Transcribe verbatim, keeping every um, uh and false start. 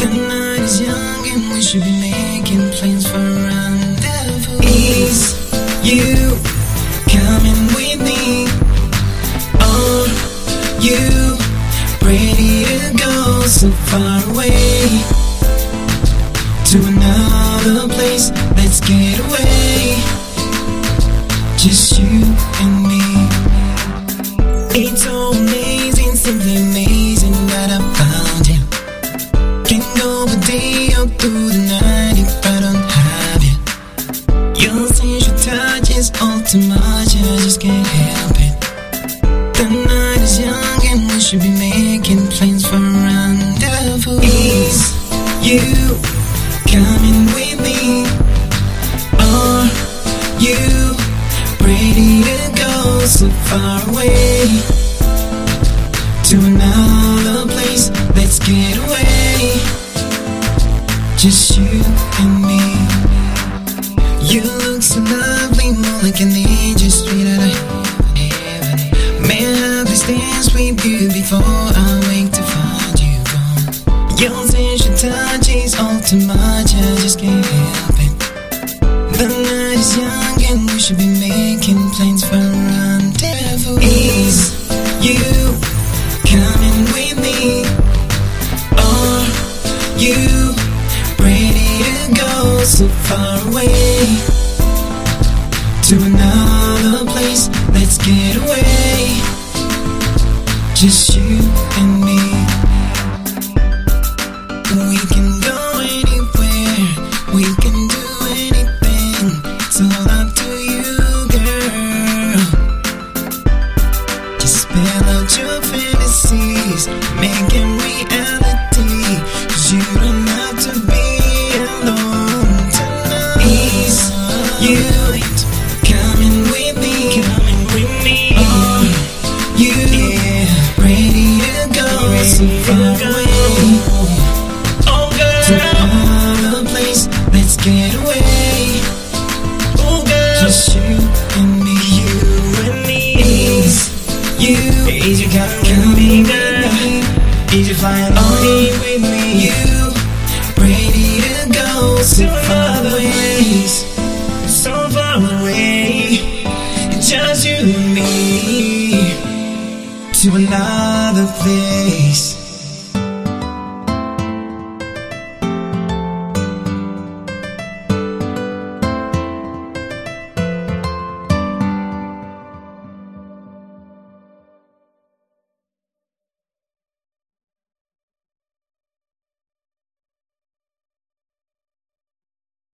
night is young and we should be making plans for rendezvous. Is you coming with me? Are you ready to go so far away to another place? Let's get away, just you and me. It's so amazing, simply amazing that I found you. Can go a day or through the night if I don't have you. Your sensual touch is all too much, I just can't help it. The night is young and we should be making plans for rendezvous. Is you coming with me? Are you ready to go so far away to another place? Let's get away, just you and me. You look so lovely, more like an angel straight out of heaven. May I have this dance with you before I wake to find you gone. Your sensual touch is all too much, I just can't help it. The night is young and we should be making plans for rendezvous. Is you coming with me? Are you ready to go so far away to another place? Let's get away, just you and me. We can go anywhere, we can do anything. It's all up to you, girl. Just spell out your fantasies, make it reality. 'Cause you don't